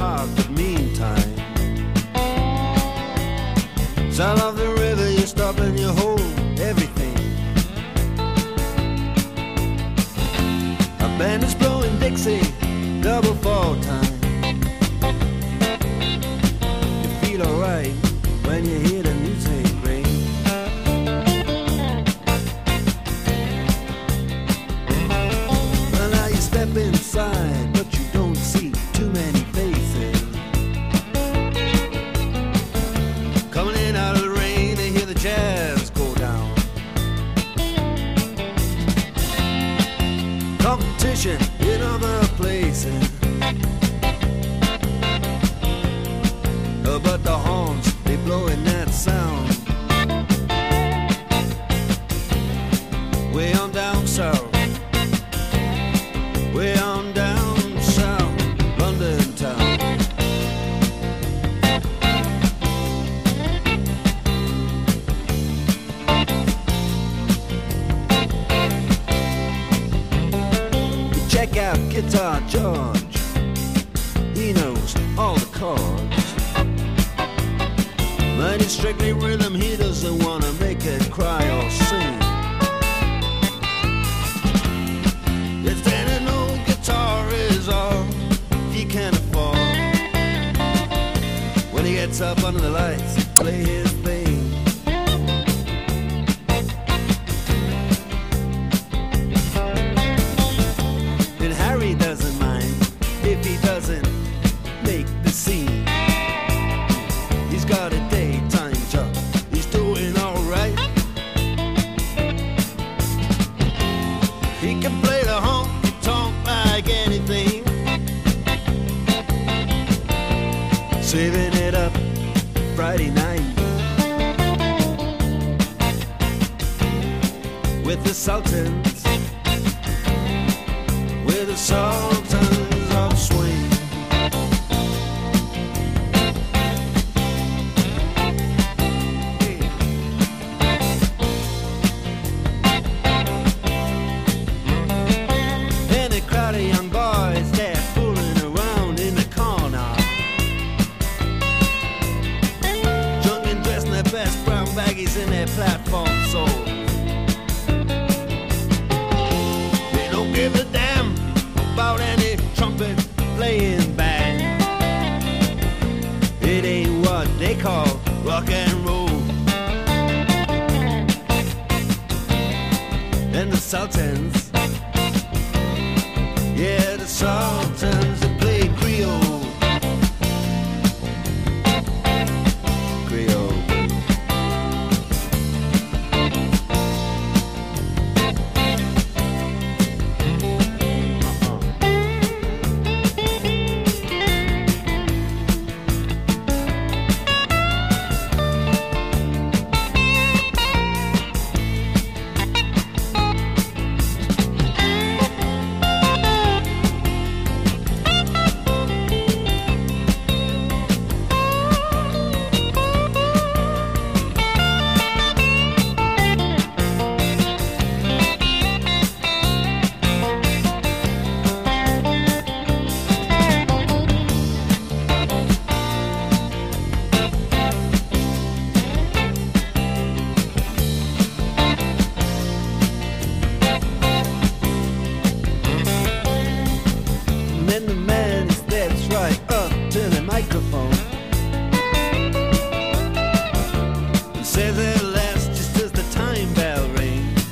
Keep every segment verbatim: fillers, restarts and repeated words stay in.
park, but meantime, south of the river you stop and you hold everything. A band is blowing Dixie, double fall time. You feel alright when you hear the music ring. Well, now you step inside, but you don't see too many faces. Coming in out of the rain to hear the jazz go down. Competition in other places, uh, but the horns, they blowing that sound. Way on down south, way on down south, London town. Check out Guitar George, he knows all the chords. But it's strictly rhythm, he doesn't wanna make it cry or sing. If then an old guitar is all he can afford, when he gets up under the lights, he play his thing. And Harry doesn't mind if he doesn't make the scene. He's got a daytime job, he's doing alright. He can play the honky-tonk like anything, saving it up Friday night with the Sultans, with the Sultans of Swing. And a crowd of young boys, they're fooling around in the corner, drunk and dressed in their best brown baggies in their platform soles. They don't give a damn about any trumpet playing band. It ain't what they call rock and roll. And the Sultans, yeah, the Sultans, they play Creole. Creole. Then the man steps right up to the microphone and says at last, just as the time bell rings,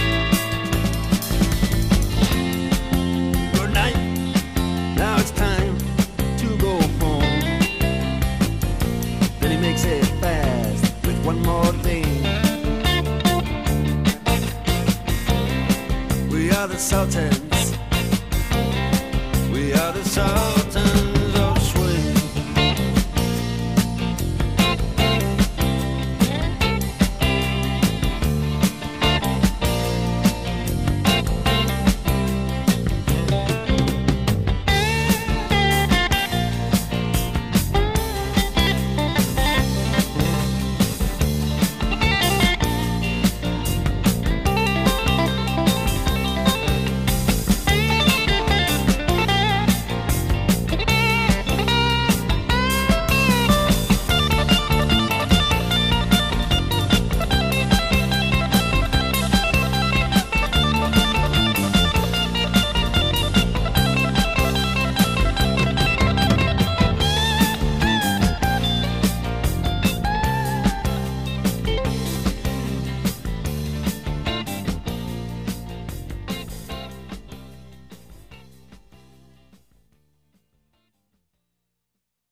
good night, now it's time to go home. Then he makes it fast with one more thing. We are the Sultans,